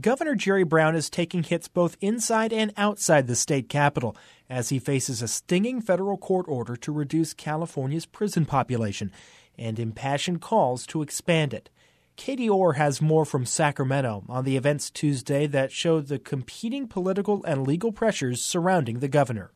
Governor Jerry Brown is taking hits both inside and outside the state capitol as he faces a stinging federal court order to reduce California's prison population and impassioned calls to expand it. Katie Orr has more from Sacramento on the events Tuesday that showed the competing political and legal pressures surrounding the governor.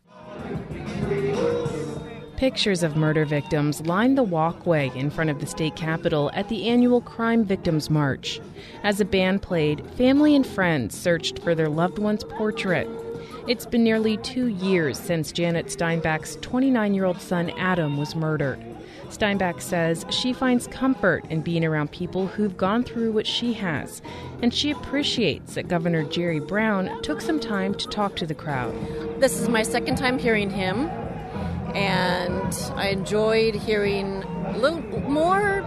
Pictures of murder victims line the walkway in front of the state capitol at the annual Crime Victims March. As a band played, family and friends searched for their loved one's portrait. It's been nearly 2 years since Janet Steinbach's 29-year-old son Adam was murdered. Steinbach says she finds comfort in being around people who've gone through what she has, and she appreciates that Governor Jerry Brown took some time to talk to the crowd. This is my second time hearing him, and I enjoyed hearing a little more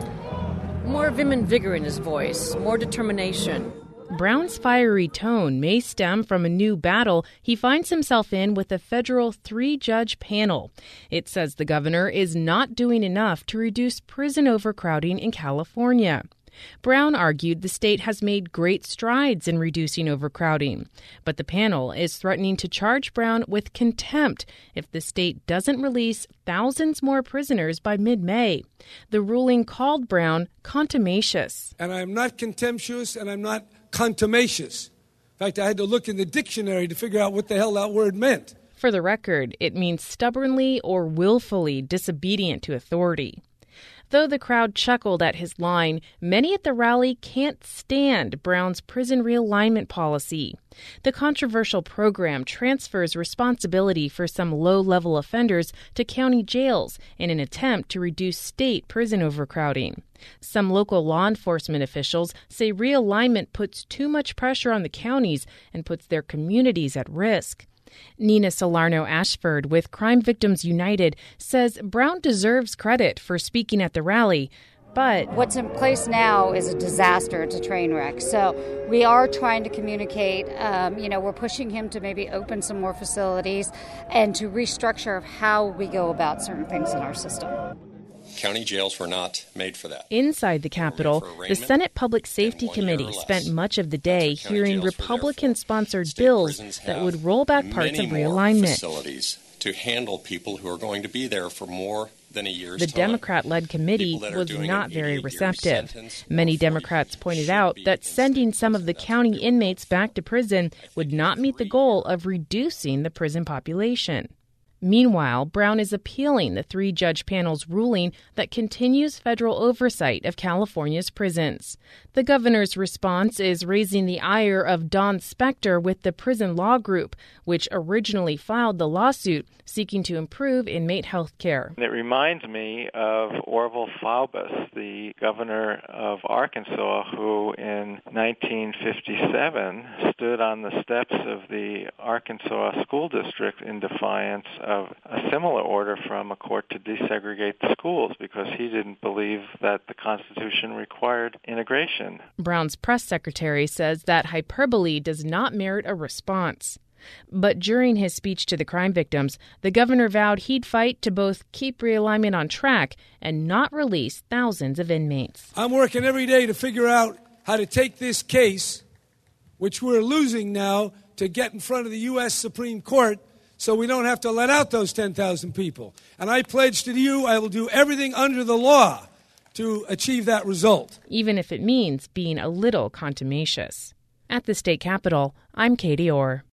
vim and vigor in his voice, more determination. Brown's fiery tone may stem from a new battle he finds himself in with a federal 3-judge panel. It says the governor is not doing enough to reduce prison overcrowding in California. Brown argued the state has made great strides in reducing overcrowding, but the panel is threatening to charge Brown with contempt if the state doesn't release thousands more prisoners by mid-May. The ruling called Brown contumacious. And I'm not contemptuous and I'm not contumacious. In fact, I had to look in the dictionary to figure out what the hell that word meant. For the record, it means stubbornly or willfully disobedient to authority. Though the crowd chuckled at his line, many at the rally can't stand Brown's prison realignment policy. The controversial program transfers responsibility for some low-level offenders to county jails in an attempt to reduce state prison overcrowding. Some local law enforcement officials say realignment puts too much pressure on the counties and puts their communities at risk. Nina Salerno-Ashford with Crime Victims United says Brown deserves credit for speaking at the rally, but what's in place now is a disaster. It's a train wreck. So we are trying to communicate. We're pushing him to maybe open some more facilities and to restructure of how we go about certain things in our system. County jails were not made for that. Inside the Capitol, the Senate Public Safety Committee spent much of the day hearing Republican-sponsored bills that would roll back parts of realignment. Facilities to handle people who are going to be there for more than a year's The time. Democrat-led committee was not very receptive. Many Democrats pointed out that sending some of the county inmates back to prison would not meet the goal of reducing the prison population. Meanwhile, Brown is appealing the 3-judge panel's ruling that continues federal oversight of California's prisons. The governor's response is raising the ire of Don Spector with the Prison Law Group, which originally filed the lawsuit seeking to improve inmate health care. It reminds me of Orville Faubus, the governor of Arkansas, who in 1957 stood on the steps of the Arkansas School District in defiance of a similar order from a court to desegregate the schools because he didn't believe that the Constitution required integration. Brown's press secretary says that hyperbole does not merit a response. But during his speech to the crime victims, the governor vowed he'd fight to both keep realignment on track and not release thousands of inmates. I'm working every day to figure out how to take this case, which we're losing now, to get in front of the U.S. Supreme Court so we don't have to let out those 10,000 people. And I pledge to you I will do everything under the law to achieve that result. Even if it means being a little contumacious. At the state capitol, I'm Katie Orr.